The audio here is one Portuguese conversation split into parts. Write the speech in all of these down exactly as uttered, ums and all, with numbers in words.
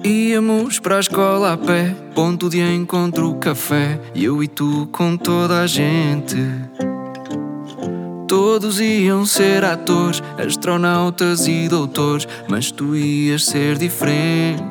Íamos para a escola a pé, ponto de encontro café, eu e tu com toda a gente. Todos iam ser atores, astronautas e doutores, mas tu ias ser diferente.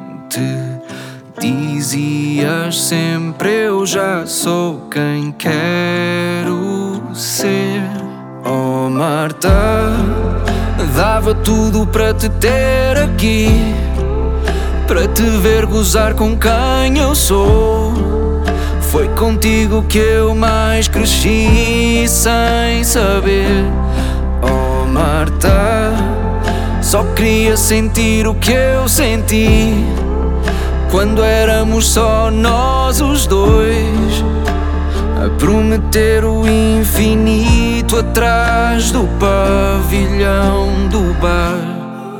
Dizias sempre: eu já sou quem quero ser. Oh Marta, dava tudo para te ter aqui, para te ver gozar com quem eu sou. Foi contigo que eu mais cresci sem saber. Oh Marta, só queria sentir o que eu senti quando éramos só nós os dois, a prometer o infinito atrás do pavilhão do bar.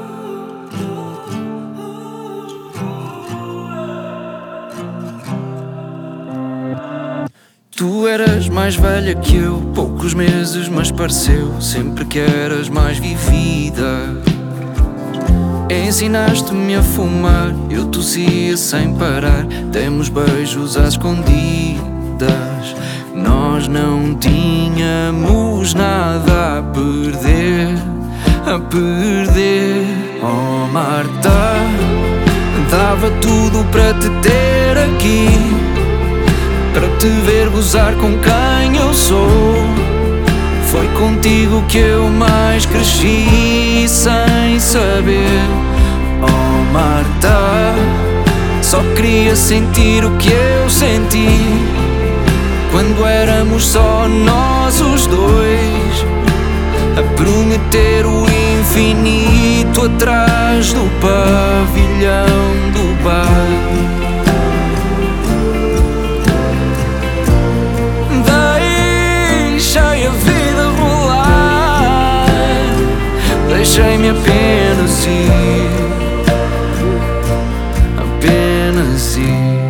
Tu eras mais velha que eu, poucos meses, mas pareceu sempre que eras mais vivida. Ensinaste-me a fumar, eu tossia sem parar, demos beijos às escondidas. Nós não tínhamos nada a perder, a perder. Oh Marta, dava tudo para te ter aqui, para te ver gozar com quem eu sou. Foi contigo que eu mais cresci sem saber. Oh Marta, só queria sentir o que eu senti quando éramos só nós os dois, a prometer o infinito atrás do pavilhão do bar. Deixei-me apenas ir, apenas ir.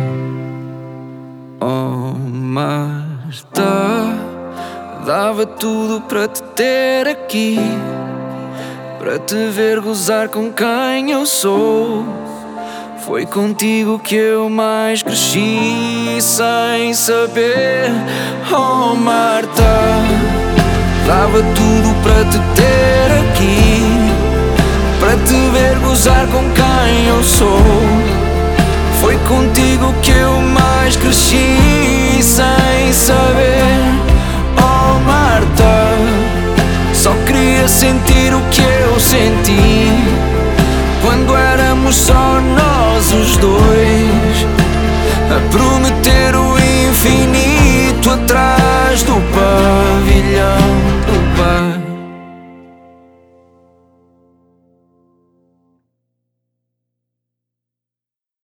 Oh Marta, dava tudo para te ter aqui, para te ver gozar com quem eu sou. Foi contigo que eu mais cresci sem saber. Oh Marta, dava tudo para te ter aqui, para te ver gozar com quem eu sou. Foi contigo que eu mais cresci sem saber. Oh Marta, só queria sentir o que eu senti quando éramos só nós os dois, a prometer